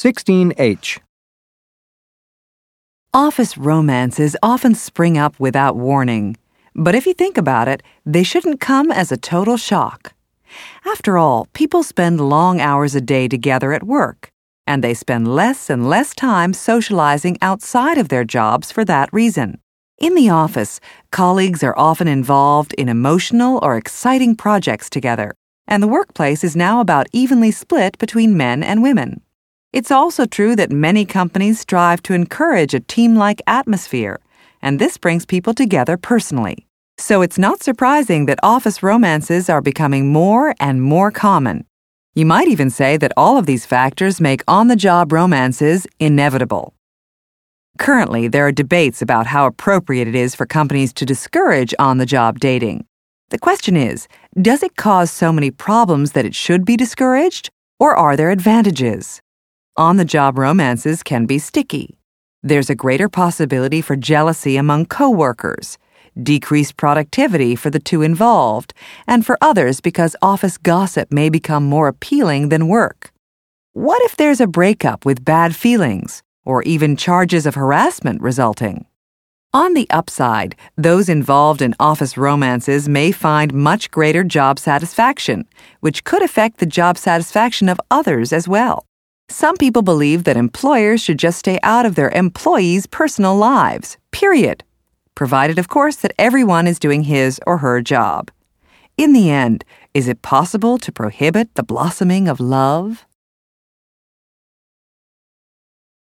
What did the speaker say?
16H. Office romances often spring up without warning, but if you think about it, they shouldn't come as a total shock. After all, people spend long hours a day together at work, and they spend less and less time socializing outside of their jobs for that reason. In the office, colleagues are often involved in emotional or exciting projects together, and the workplace is now about evenly split between men and women. It's also true that many companies strive to encourage a team-like atmosphere, and this brings people together personally. So it's not surprising that office romances are becoming more and more common. You might even say that all of these factors make on-the-job romances inevitable. Currently, there are debates about how appropriate it is for companies to discourage on-the-job dating. The question is, does it cause so many problems that it should be discouraged, or are there advantages? On-the-job romances can be sticky. There's a greater possibility for jealousy among coworkers, decreased productivity for the two involved, and for others because office gossip may become more appealing than work. What if there's a breakup with bad feelings, or even charges of harassment resulting? On the upside, those involved in office romances may find much greater job satisfaction, which could affect the job satisfaction of others as well. Some people believe that employers should just stay out of their employees' personal lives, period, provided, of course, that everyone is doing his or her job. In the end, is it possible to prohibit the blossoming of love?